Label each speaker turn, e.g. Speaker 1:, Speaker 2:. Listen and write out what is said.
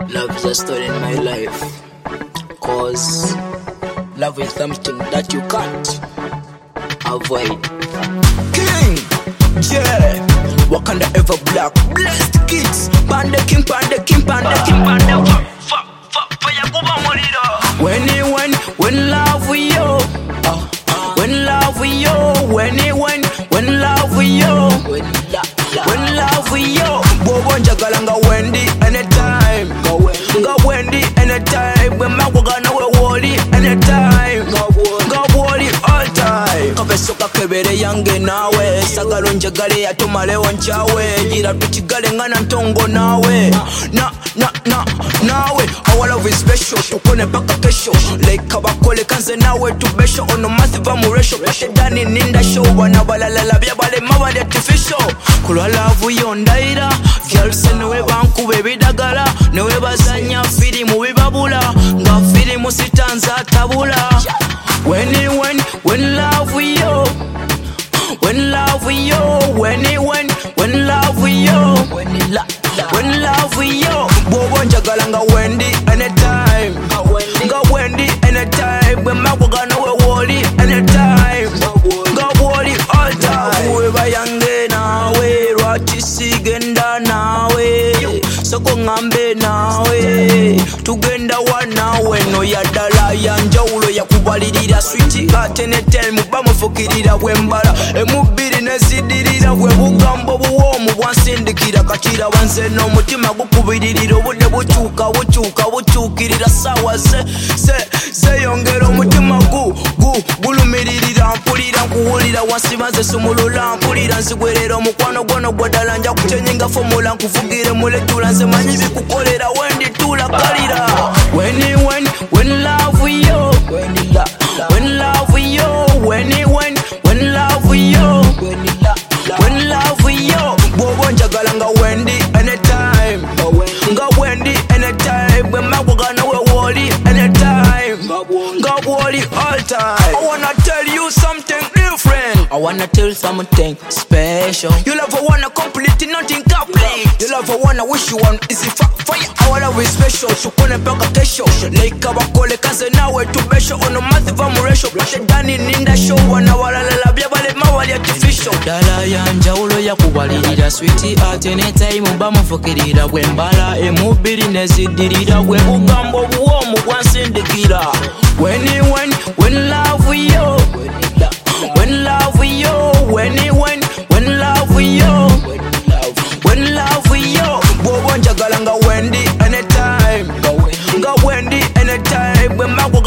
Speaker 1: Love is a story in my life. Cause love is something that you can't avoid. King, yeah. Wakanda ever black. Blessed kids. Panda king, panda king, panda king, panda. When love with you. When love with you. When love with you. When love with you. Bobo njagala nga Wendy anytime. Nga Wendy anytime. When my wagana we Wally anytime. Nga Wally all time. Kabesoka kebere yange nawe. Sagalo njagale yatomalewo nchawe. Jira tuchigale ngana ntongo nawe. Nawe. Our love is special. Tukone paka kesho. Like kabakole kanze nawe tubesho. Ono massive amuresho. Pashe dani ninda show. Wana balalala bia bale mawali artificial. Kulwa love yondaira. Girls newe banku baby dagala. Newe bazanya filimu bibabula. Nga filimu sitanza tabula. When love with you. When love with you. When love with you. When love with you. Bobo njagala nga Wendy anytime. Nga Wendy anytime. When my wagana we Wally anytime. Nga Wally all time. Weba yange nawe. Rwachisigenda nawe. Soko ngambe nawe. Tugenda wanawe. No yadala yanjawulo yakubalirira. Sweetie atenete mubamu fukirira wembala. Emubiri nezidirira we bugambo buwomu bwansindikira kachira wanze no mutima gukubiririra obudde bukyukirira sawa se yongera omutima gulumiririra mpulira nkuwulira wansimaze sumulula mpulira nzigwerera omukwano gwono gwadala nja kuchenyenga fomula nkuvugire muletula nze manyi bikukolera wendi tula kalira when love with you when love with you when love with you when love with you bobo njagala nga Wendy anytime nga Wendy anytime when my wagana we Wally anytime nga Wally all time. I wanna tell you something different. I wanna tell you something special. You love a wanna complete nothing complete. You love a wanna wish you one easy fire. Our love is special. Shukone paka kesho. Like abakole kanze nawe tubesho. Ono massive amuresho. Pashe dani ninda show. Wana walalala bia bale mawali artificial. Dala yanjawulo yakubalirira. Sweetie atenete mubamu fukirira. Wembala emubiri nezidirira. We bugambo buwomu bwansindikira. When love with you. When love with you. When love with you. When love with you. Bobo njagala nga Wendy anytime. Nga Wendy anytime. When my